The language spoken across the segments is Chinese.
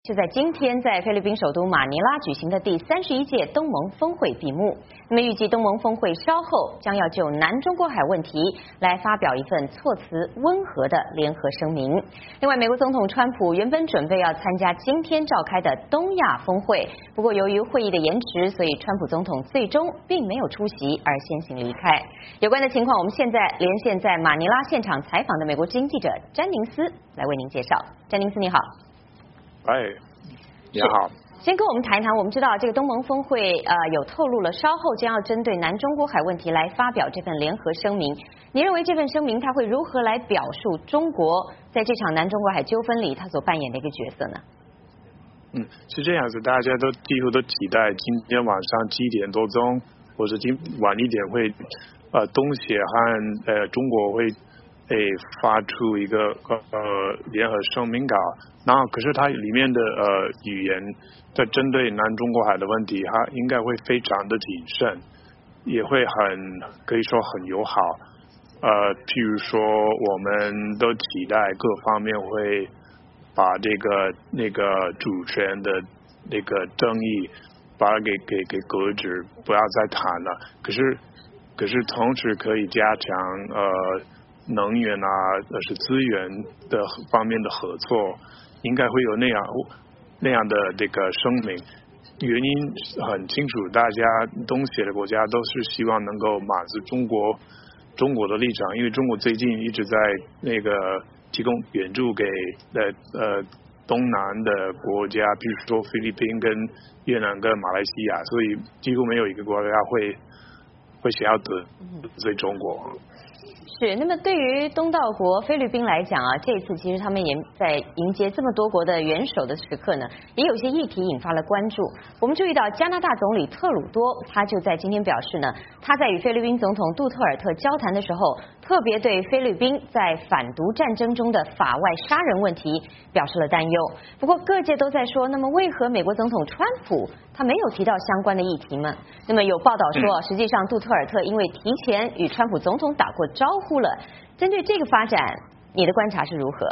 就在今天，在菲律宾首都马尼拉举行的第31届东盟峰会闭幕。那么预计东盟峰会稍后将要就南中国海问题来发表一份措辞温和的联合声明。另外，美国总统川普原本准备要参加今天召开的东亚峰会，不过由于会议的延迟，所以川普总统最终并没有出席，而先行离开。有关的情况，我们现在连线在马尼拉现场采访的美国之音记者詹宁斯来为您介绍。詹宁斯，你好。 哎，你好。 先跟我们谈一谈，我们知道这个东盟峰会有透露了，稍后将要针对南中国海问题来发表这份联合声明。你认为这份声明它会如何来表述中国在这场南中国海纠纷里它所扮演的一个角色呢？ 是这样子，大家都几乎都期待今天晚上7点多钟，或者晚一点会东协和中国会发出一个联合声明稿，然后可是它里面的语言在针对南中国海的问题，它应该会非常的谨慎，也会可以说很友好。譬如说，我们都期待各方面会把那个主权的那个争议把它给搁置，不要再谈了。可是同时可以加强能源是资源的方面的合作，应该会有那样的这个声明。原因很清楚，大家东协的国家都是希望能够满足中国的立场，因为中国最近一直在那个提供援助给东南的国家，比如说菲律宾跟越南跟马来西亚，所以几乎没有一个国家会想要得罪中国。 是，那么对于东道国菲律宾来讲这一次其实他们也在迎接这么多国的元首的时刻呢，也有些议题引发了关注。我们注意到加拿大总理特鲁多，他就在今天表示呢，他在与菲律宾总统杜特尔特交谈的时候，特别对菲律宾在反毒战争中的法外杀人问题表示了担忧。不过各界都在说，那么为何美国总统川普他没有提到相关的议题呢？那么有报道说，实际上杜特尔特因为提前与川普总统打过招呼了。针对这个发展，你的观察是如何？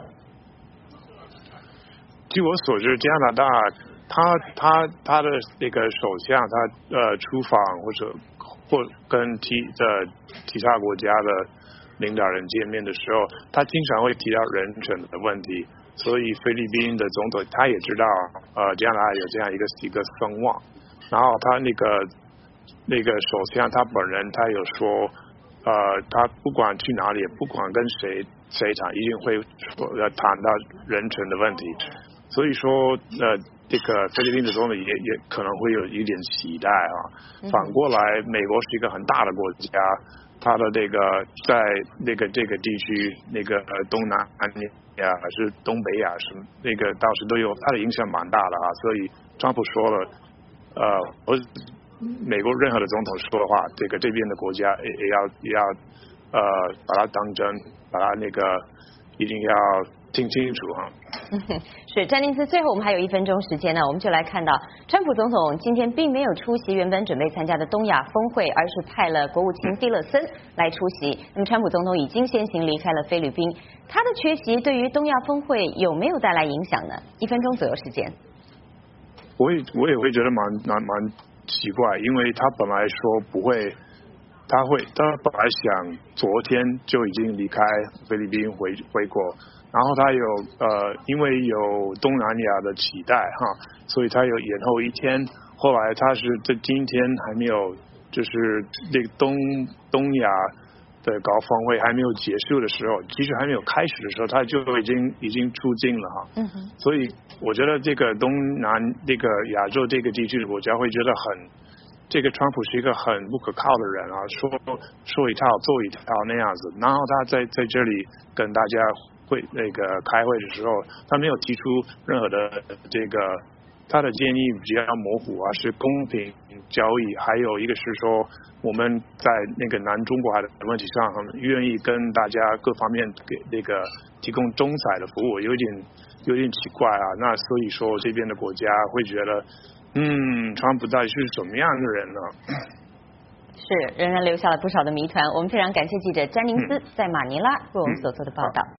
据我所知，加拿大他的那个首相，他出访或跟其他国家的领导人见面的时候，他经常会提到人权的问题。所以菲律宾的总统他也知道加拿大有这样一个声望，然后他那个首相他本人他有说。他不管去哪里，不管跟谁谈，一定会谈到人权的问题。所以说，这个菲律宾的总理也可能会有一点期待反过来，美国是一个很大的国家，它的这个在这个地区，那个东南亚还是东北亚什么那个倒是都有，它的影响蛮大的所以川普说了，美国任何的总统说的话，这边的国家也要把它当真，把它那个一定要听清楚是，詹宁斯，最后我们还有1分钟时间呢，我们就来看到川普总统今天并没有出席原本准备参加的东亚峰会，而是派了国务卿蒂勒森来出席。那么川普总统已经先行离开了菲律宾，他的缺席对于东亚峰会有没有带来影响呢？1分钟左右时间。 我也会觉得蛮奇怪，因为他本来说不会，他本来想昨天就已经离开菲律宾回国，然后他因为有东南亚的期待所以他有延后1天，后来他是在今天还没有，就是那个东亚的高峰会还没有结束的时候，其实还没有开始的时候，他就已经出境了所以我觉得这个东南这个亚洲这个地区的国家会觉得这个川普是一个很不可靠的人说一套做一套那样子，然后他在这里跟大家那个开会的时候，他没有提出任何的这个他的建议比较模糊是公平交易，还有一个是说我们在那个南中国海的问题上，愿意跟大家各方面给那个提供仲裁的服务，有点奇怪那所以说这边的国家会觉得川普到底是什么样的人呢？ 是，仍然留下了不少的谜团。我们非常感谢记者詹宁斯在马尼拉为我们所做的报道。